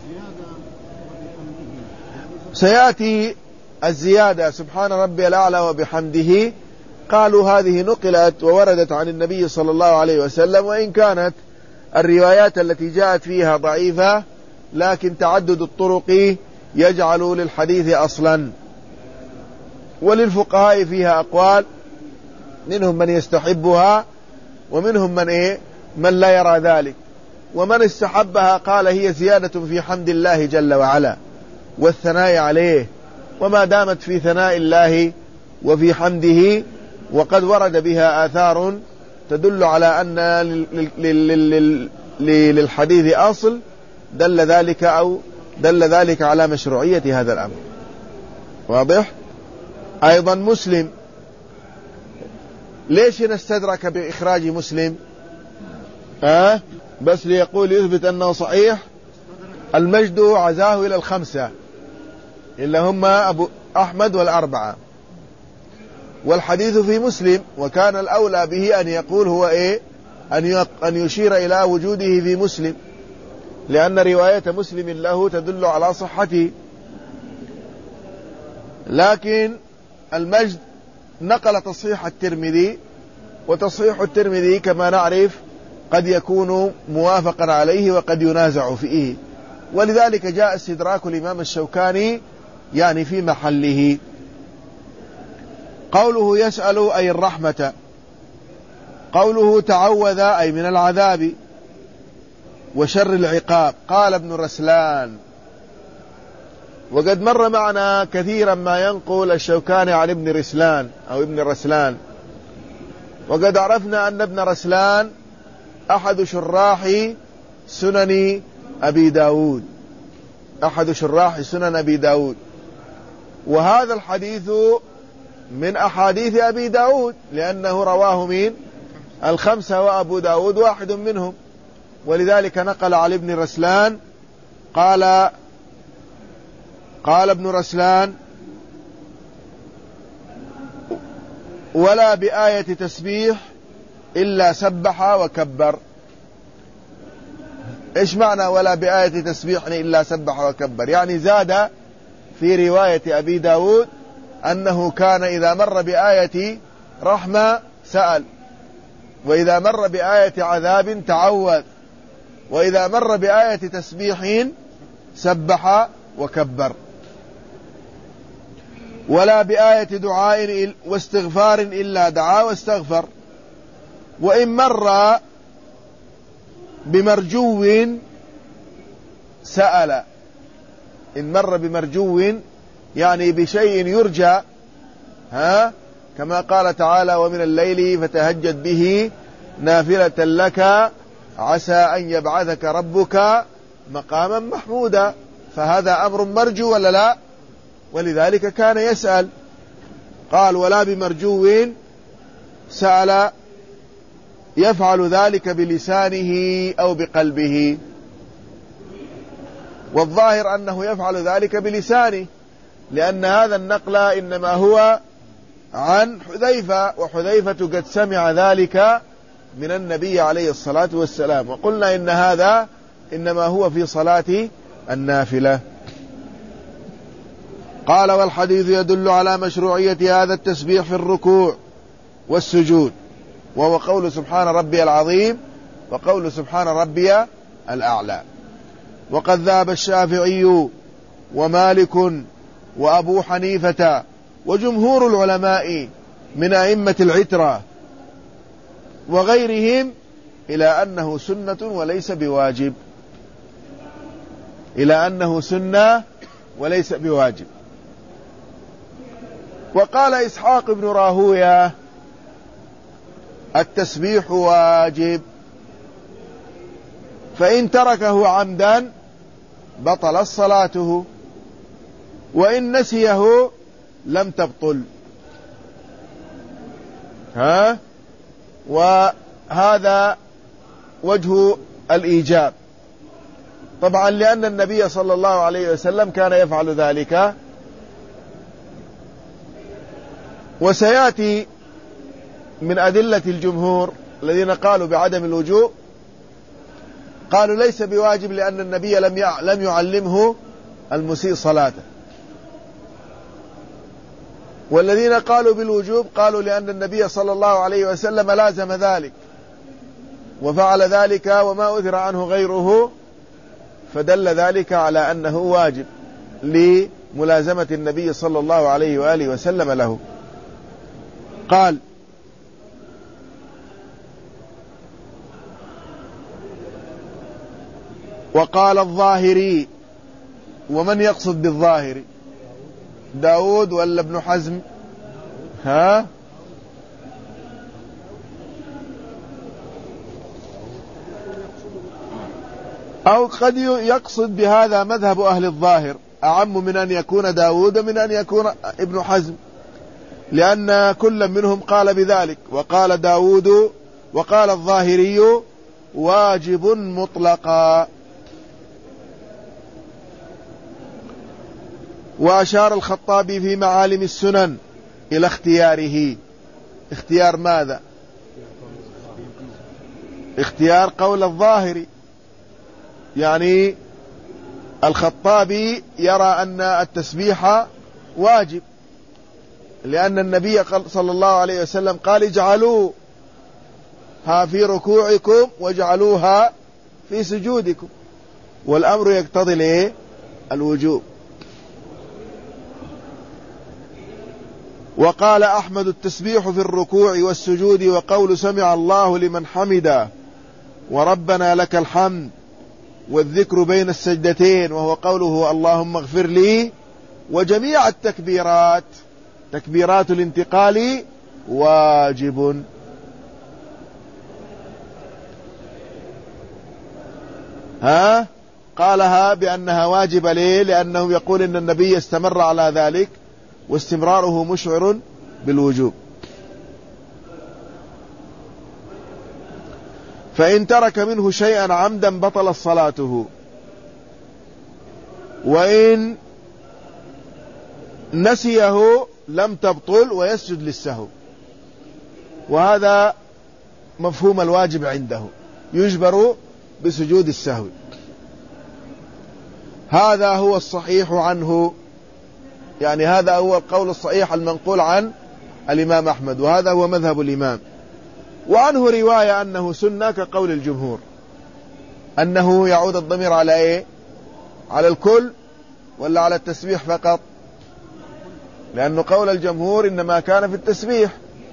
سيأتي الزيادة سبحان ربي الأعلى وبحمده. قالوا هذه نقلت ووردت عن النبي صلى الله عليه وسلم، وإن كانت الروايات التي جاءت فيها ضعيفة، لكن تعدد الطرق يجعل للحديث أصلا. وللفقهاء فيها أقوال، منهم من يستحبها ومنهم من لا يرى ذلك. ومن استحبها قال هي زيادة في حمد الله جل وعلا والثناء عليه، وما دامت في ثناء الله وفي حمده وقد ورد بها آثار تدل على أن للحديث أصل دل ذلك على مشروعية هذا الأمر. واضح؟ أيضا مسلم، ليش نستدرك بإخراج مسلم؟ بس ليقول يثبت أنه صحيح. المجد عزاه إلى الخمسة إلا هم أبو أحمد والأربعة، والحديث في مسلم، وكان الأولى به أن يقول هو أن يشير إلى وجوده في مسلم، لأن رواية مسلم له تدل على صحته. لكن المجد نقل تصحيح الترمذي، وتصحيح الترمذي كما نعرف قد يكون موافقا عليه وقد ينازع فيه، ولذلك جاء استدراك الإمام الشوكاني يعني في محله. قوله يسأل أي الرحمة، قوله تعوذ أي من العذاب وشر العقاب. قال ابن رسلان، وقد مر معنا كثيرا ما ينقل الشوكاني عن ابن رسلان أو ابن رسلان، وقد عرفنا أن ابن رسلان أحد شراح سنن أبي داود، أحد شراح سنن أبي داود، وهذا الحديث من أحاديث أبي داود لأنه رواه من الخمسة وأبو داود واحد منهم، ولذلك نقل على ابن رسلان. قال ابن رسلان ولا بآية تسبيح إلا سبح وكبر. إيش معنى ولا بآية تسبيح إلا سبح وكبر؟ يعني زاد في رواية أبي داود أنه كان إذا مر بآية رحمة سأل، وإذا مر بآية عذاب تعوذ، وإذا مر بآية تسبيح سبح وكبر. ولا بآية دعاء واستغفار إلا دعا واستغفر. وإن مر بمرجو سأل، إن مر بمرجو يعني بشيء يرجى، كما قال تعالى ومن الليل فتهجد به نافلة لك عسى أن يبعثك ربك مقاما محمودا، فهذا أمر مرجو ولا لا؟ ولذلك كان يسأل. قال ولا بمرجو سأل يفعل ذلك بلسانه أو بقلبه، والظاهر أنه يفعل ذلك بلسانه، لأن هذا النقل إنما هو عن حذيفة، وحذيفة قد سمع ذلك من النبي عليه الصلاة والسلام، وقلنا إن هذا إنما هو في صلاة النافلة. قال والحديث يدل على مشروعية هذا التسبيح في الركوع والسجود، وهو قول سبحان ربي العظيم وقول سبحان ربي الأعلى. وقد ذهب الشافعي ومالك وأبو حنيفة وجمهور العلماء من أئمة العترة وغيرهم إلى أنه سنة وليس بواجب، إلى أنه سنة وليس بواجب. وقال إسحاق بن راهوية التسبيح واجب، فإن تركه عمدا بطل صلاته، وإن نسيه لم تبطل. وهذا وجه الإيجاب، طبعا لأن النبي صلى الله عليه وسلم كان يفعل ذلك. وسيأتي من أدلة الجمهور الذين قالوا بعدم الوجوب، قالوا ليس بواجب لأن النبي لم يعلمه المسيء صلاته. والذين قالوا بالوجوب قالوا لأن النبي صلى الله عليه وسلم لازم ذلك وفعل ذلك وما أثر عنه غيره، فدل ذلك على أنه واجب ملازمة النبي صلى الله عليه وآله وسلم له. قال: وقال الظاهري. ومن يقصد بالظاهري؟ داود ولا ابن حزم؟ ها؟ أو قد يقصد بهذا مذهب أهل الظاهر أعم من أن يكون داود من أن يكون ابن حزم، لأن كل منهم قال بذلك. وقال داود وقال الظاهري واجب مطلقا. وأشار الخطابي في معالم السنن إلى اختياره. اختيار ماذا؟ اختيار قول الظاهري. يعني الخطابي يرى أن التسبيح واجب، لأن النبي صلى الله عليه وسلم قال: اجعلوها في ركوعكم واجعلوها في سجودكم، والأمر يقتضي الوجوب. وقال أحمد: التسبيح في الركوع والسجود وقول سمع الله لمن حمده وربنا لك الحمد، والذكر بين السجدتين وهو قوله اللهم اغفر لي، وجميع التكبيرات تكبيرات الانتقال واجب. قالها بأنها واجبة. ليه؟ لأنه يقول إن النبي استمر على ذلك، واستمراره مشعر بالوجوب. فإن ترك منه شيئا عمدا بطل صلاته، وإن نسيه لم تبطل ويسجد للسهو. وهذا مفهوم الواجب عنده، يجبر بسجود السهو. هذا هو الصحيح عنه، يعني هذا هو القول الصحيح المنقول عن الإمام أحمد، وهذا هو مذهب الإمام. وعنه رواية أنه سنة كقول الجمهور، أنه يعود الضمير على إيه؟ على الكل ولا على التسبيح فقط؟ لأن قول الجمهور إنما كان في التسبيح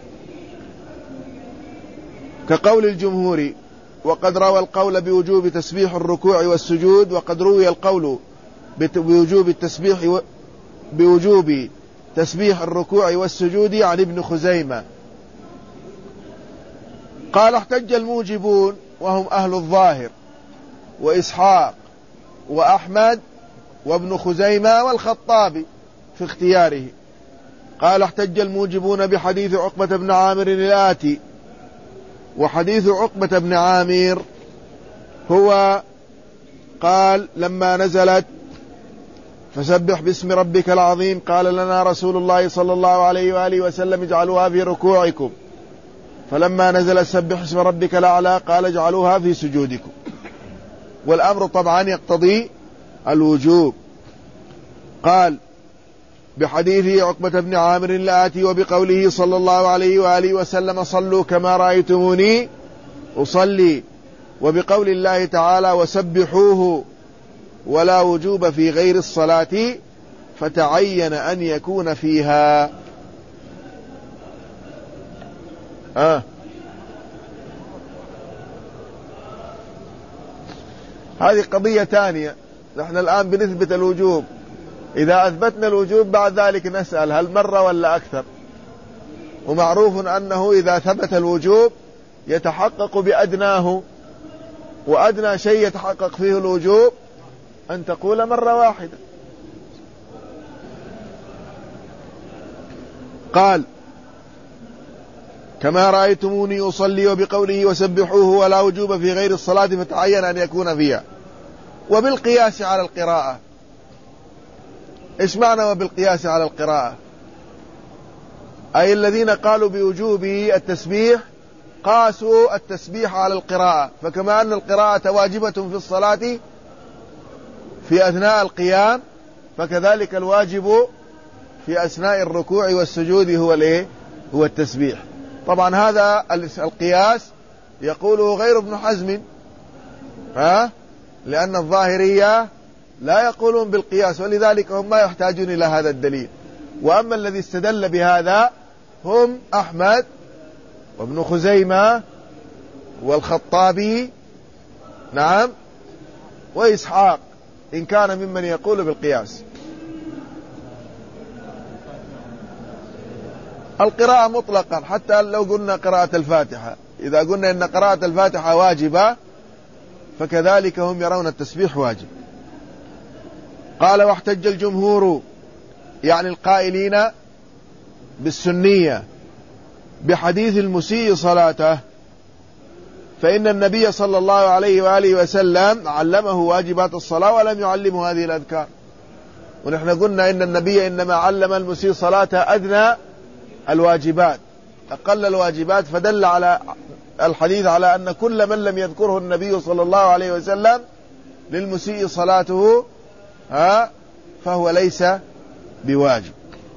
كقول الجمهور. وقد روى القول بوجوب تسبيح الركوع والسجود، وقد روي القول بوجوب تسبيح الركوع والسجود عن ابن خزيمة. قال: احتج الموجبون وهم أهل الظاهر وإسحاق وأحمد وابن خزيمة والخطابي في اختياره. قال: احتج الموجبون بحديث عقبة بن عامر الآتي. وحديث عقبة بن عامر هو قال: لما نزلت فسبح باسم ربك العظيم قال لنا رسول الله صلى الله عليه وآله وسلم اجعلوها في ركوعكم، فلما نزل سبح اسم ربك الأعلى قال اجعلوها في سجودكم. والأمر طبعا يقتضي الوجوب. قال: بحديث عقبة بن عامر الآتي وبقوله صلى الله عليه وآله وسلم صلوا كما رأيتموني أصلي، وبقول الله تعالى وسبحوه، ولا وجوب في غير الصلاة فتعين أن يكون فيها. هذه قضية ثانية. نحن الآن بنثبت الوجوب، إذا أثبتنا الوجوب بعد ذلك نسأل هل مرة ولا أكثر. ومعروف أنه إذا ثبت الوجوب يتحقق بأدناه، وأدنى شيء يتحقق فيه الوجوب أن تقول مرة واحدة. قال: كما رأيتموني أصلي، وبقوله وسبحوه ولا وجوب في غير الصلاة فتعين أن يكون فيها. وبالقياس على القراءة. إيش معنى وبالقياس على القراءة؟ أي الذين قالوا بوجوب التسبيح قاسوا التسبيح على القراءة، فكما أن القراءة واجبة في الصلاة في أثناء القيام، فكذلك الواجب في أثناء الركوع والسجود هو التسبيح. طبعا هذا القياس يقوله غير ابن حزم، لأن الظاهرية لا يقولون بالقياس، ولذلك هم ما يحتاجون إلى هذا الدليل. وأما الذي استدل بهذا هم أحمد وابن خزيمة والخطابي، نعم، وإسحاق إن كان ممن يقول بالقياس. القراءة مطلقا، حتى لو قلنا قراءة الفاتحة، إذا قلنا إن قراءة الفاتحة واجبة فكذلك هم يرون التسبيح واجب. قال واحتج الجمهور يعني القائلين بالسنية بحديث المسيء صلاته، فإن النبي صلى الله عليه وآله وسلم علمه واجبات الصلاة ولم يعلمه هذه الأذكار. ونحن قلنا إن النبي إنما علم المسيء صلاته أدنى الواجبات، أقل الواجبات، فدل على الحديث على أن كل من لم يذكره النبي صلى الله عليه وسلم للمسيء صلاته فهو ليس بواجب.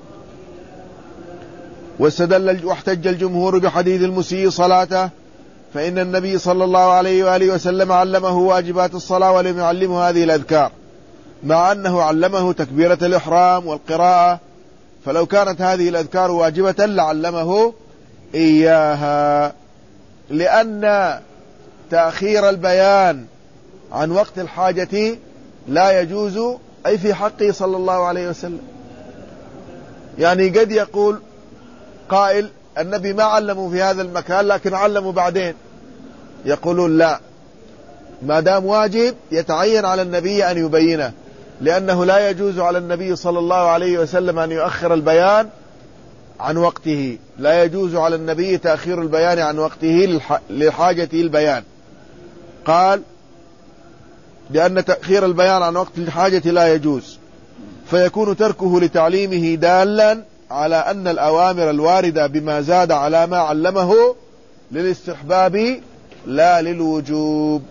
واحتج الجمهور بحديث المسيء صلاته، فإن النبي صلى الله عليه وآله وسلم علمه واجبات الصلاة ولم يعلمه هذه الأذكار، مع أنه علمه تكبيرة الإحرام والقراءة، فلو كانت هذه الأذكار واجبة لعلمه إياها، لأن تأخير البيان عن وقت الحاجة لا يجوز، أي في حقه صلى الله عليه وسلم. يعني قد يقول قائل النبي ما علمه في هذا المكان لكن علمه بعدين، يقولون لا، ما دام واجب يتعين على النبي أن يبينه، لأنه لا يجوز على النبي صلى الله عليه وسلم أن يؤخر البيان عن وقته، لا يجوز على النبي تأخير البيان عن وقته لحاجة البيان. قال لأن تأخير البيان عن وقت الحاجة لا يجوز، فيكون تركه لتعليمه دالا على أن الأوامر الواردة بما زاد على ما علمه للاستحباب لا للوجوب.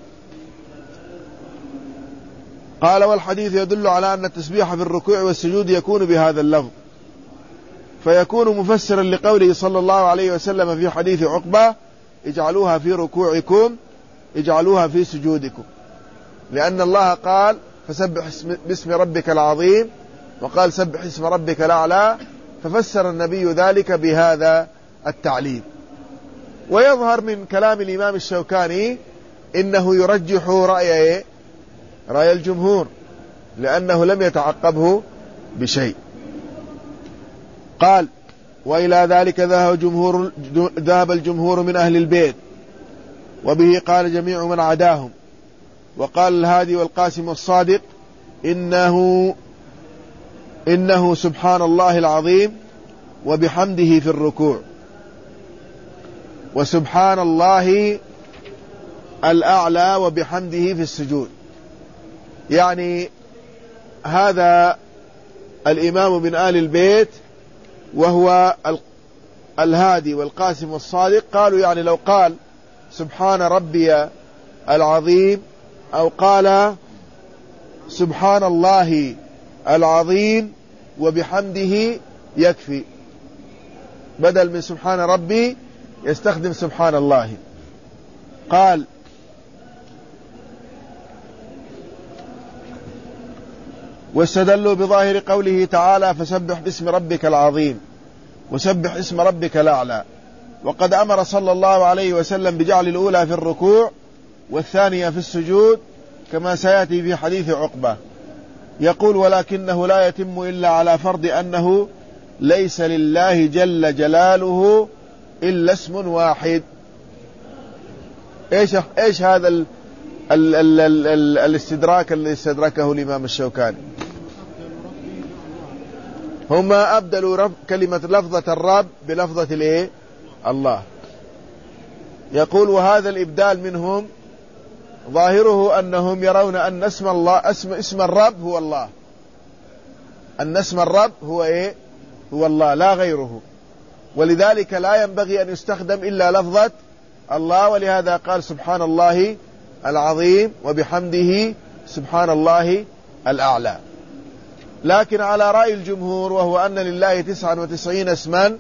قال والحديث يدل على أن التسبيح في الركوع والسجود يكون بهذا اللفظ، فيكون مفسرا لقوله صلى الله عليه وسلم في حديث عقبة اجعلوها في ركوعكم اجعلوها في سجودكم، لأن الله قال فسبح باسم ربك العظيم، وقال سبح اسم ربك الأعلى، ففسر النبي ذلك بهذا التعليم. ويظهر من كلام الإمام الشوكاني إنه يرجح رأي الجمهور، لأنه لم يتعقبه بشيء. قال وإلى ذلك ذهب الجمهور من أهل البيت، وبه قال جميع من عداهم. وقال الهادي والقاسم الصادق إنه سبحان الله العظيم وبحمده في الركوع، وسبحان الله الأعلى وبحمده في السجود. يعني هذا الإمام من آل البيت وهو الهادي والقاسم والصادق، قالوا يعني لو قال سبحان ربي العظيم أو قال سبحان الله العظيم وبحمده يكفي، بدل من سبحان ربي يستخدم سبحان الله. قال واستدلوا بظاهر قوله تعالى فسبح باسم ربك العظيم وسبح اسم ربك الأعلى، وقد أمر صلى الله عليه وسلم بجعل الأولى في الركوع والثانية في السجود، كما سيأتي في حديث عقبة. يقول ولكنه لا يتم إلا على فرض أنه ليس لله جل جلاله إلا اسم واحد. إيش هذا الاستدراك الذي استدركه الإمام الشوكاني؟ هما أبدلوا كلمة لفظة الرب بلفظة الله. يقول وهذا الإبدال منهم ظاهره أنهم يرون أن اسم الله اسم الرب هو الله، أن اسم الرب هو الله لا غيره، ولذلك لا ينبغي أن يستخدم إلا لفظة الله، ولهذا قال سبحان الله العظيم وبحمده سبحان الله الأعلى. لكن على رأي الجمهور، وهو أن لله 99 اسما،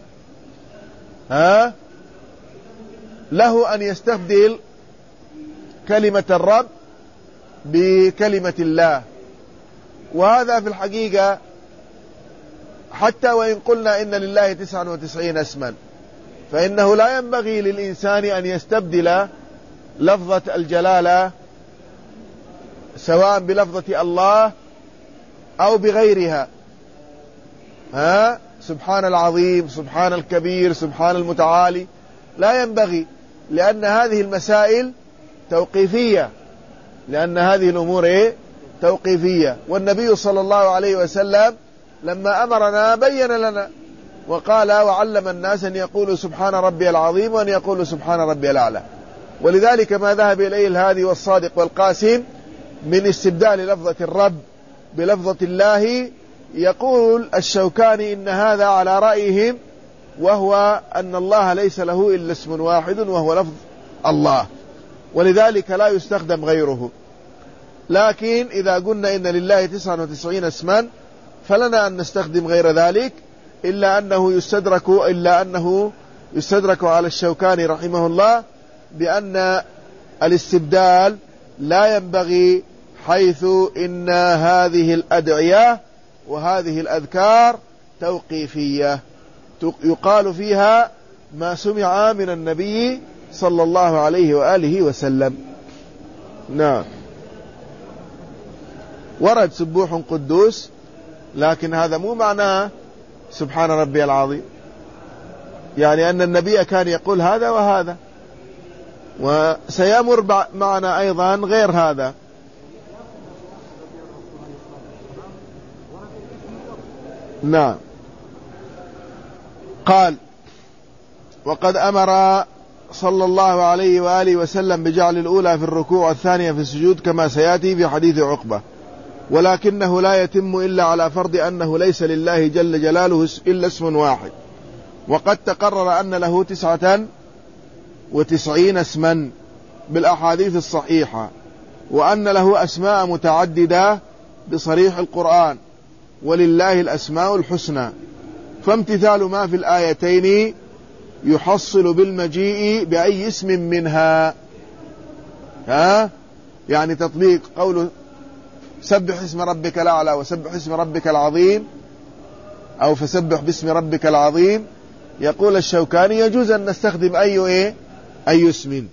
له أن يستبدل كلمة الرب بكلمة الله، وهذا في الحقيقة حتى وإن قلنا إن لله 99 اسما، فإنه لا ينبغي للإنسان أن يستبدل لفظة الجلالة سواء بلفظة الله أو بغيرها. سبحان العظيم، سبحان الكبير، سبحان المتعالي، لا ينبغي، لأن هذه المسائل توقيفية، لأن هذه الأمور توقيفية. والنبي صلى الله عليه وسلم لما أمرنا بين لنا وقال وعلم الناس أن يقولوا سبحان ربي العظيم وأن يقولوا سبحان ربي الأعلى. ولذلك ما ذهب إليه الهادي والصادق والقاسم من استبدال لفظة الرب بلفظة الله، يقول الشوكاني إن هذا على رأيهم، وهو أن الله ليس له إلا اسم واحد وهو لفظ الله، ولذلك لا يستخدم غيره. لكن إذا قلنا إن لله 99 اسما فلنا أن نستخدم غير ذلك، إلا أنه يستدرك على الشوكاني رحمه الله بأن الاستبدال لا ينبغي، حيث إن هذه الأدعية وهذه الأذكار توقيفية يقال فيها ما سمع من النبي صلى الله عليه وآله وسلم. نعم، ورد سبوح قدوس، لكن هذا مو معناه سبحان ربي العظيم، يعني أن النبي كان يقول هذا وهذا، وسيمر معنا أيضا غير هذا. نعم. قال وقد أمر صلى الله عليه وآله وسلم بجعل الأولى في الركوع والثانية في السجود كما سيأتي في حديث عقبة، ولكنه لا يتم إلا على فرض أنه ليس لله جل جلاله إلا اسم واحد، وقد تقرر أن له 99 اسما بالأحاديث الصحيحة، وأن له أسماء متعددة بصريح القرآن، ولله الأسماء الحسنى. فامتثال ما في الآيتين يحصل بالمجيء بأي اسم منها. يعني تطبيق قوله سبح اسم ربك الأعلى وسبح اسم ربك العظيم، أو فسبح باسم ربك العظيم. يقول الشوكاني يجوز أن نستخدم أي اسم.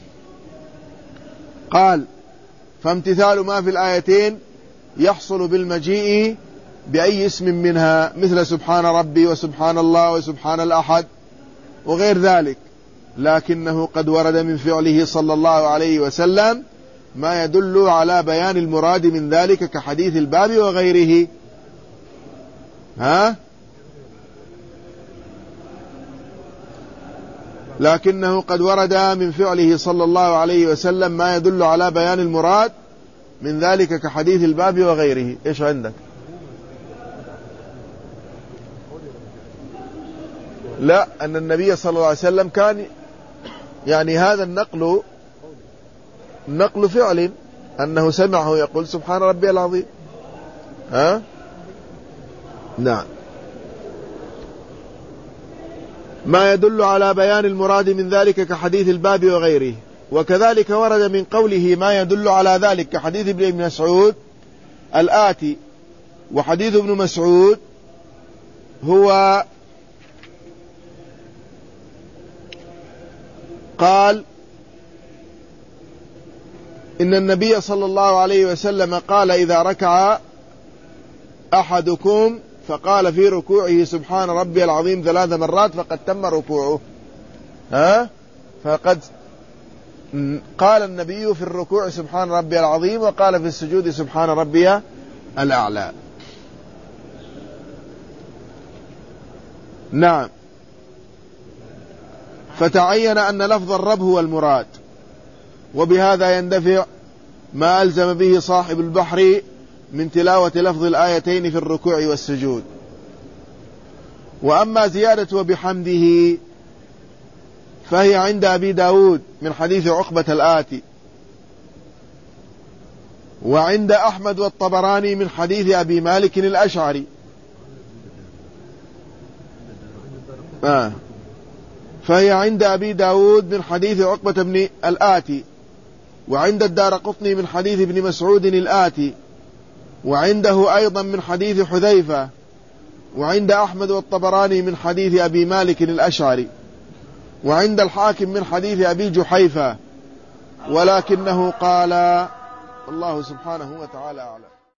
قال فامتثال ما في الآيتين يحصل بالمجيء بأي اسم منها، مثل سبحان ربي وسبحان الله وسبحان الأحد وغير ذلك، لكنه قد ورد من فعله صلى الله عليه وسلم ما يدل على بيان المراد من ذلك كحديث الباب وغيره. لكنه قد ورد من فعله صلى الله عليه وسلم ما يدل على بيان المراد من ذلك كحديث الباب وغيره. إيش عندك؟ لا، أن النبي صلى الله عليه وسلم كان، يعني هذا النقل فعل، أنه سمعه يقول سبحان ربي العظيم. نعم. ما يدل على بيان المراد من ذلك كحديث الباب وغيره. وكذلك ورد من قوله ما يدل على ذلك كحديث ابن مسعود الآتي. وحديث ابن مسعود هو قال إن النبي صلى الله عليه وسلم قال إذا ركع أحدكم فقال في ركوعه سبحان ربي العظيم 3 مرات فقد تم ركوعه. فقد قال النبي في الركوع سبحان ربي العظيم، وقال في السجود سبحان ربي الأعلى. نعم. فتعين أن لفظ الرب هو المراد، وبهذا يندفع ما ألزم به صاحب البحر من تلاوة لفظ الآيتين في الركوع والسجود. وأما زيادة وبحمده فهي عند أبي داود من حديث عقبة الآتي، وعند أحمد والطبراني من حديث أبي مالك الأشعري. فهي عند أبي داود من حديث عقبة بن الآتي، وعند الدارقطني من حديث ابن مسعود الآتي، وعنده أيضا من حديث حذيفة، وعند أحمد والطبراني من حديث أبي مالك الأشعري، وعند الحاكم من حديث أبي جحيفة، ولكنه قال: الله سبحانه وتعالى أعلم.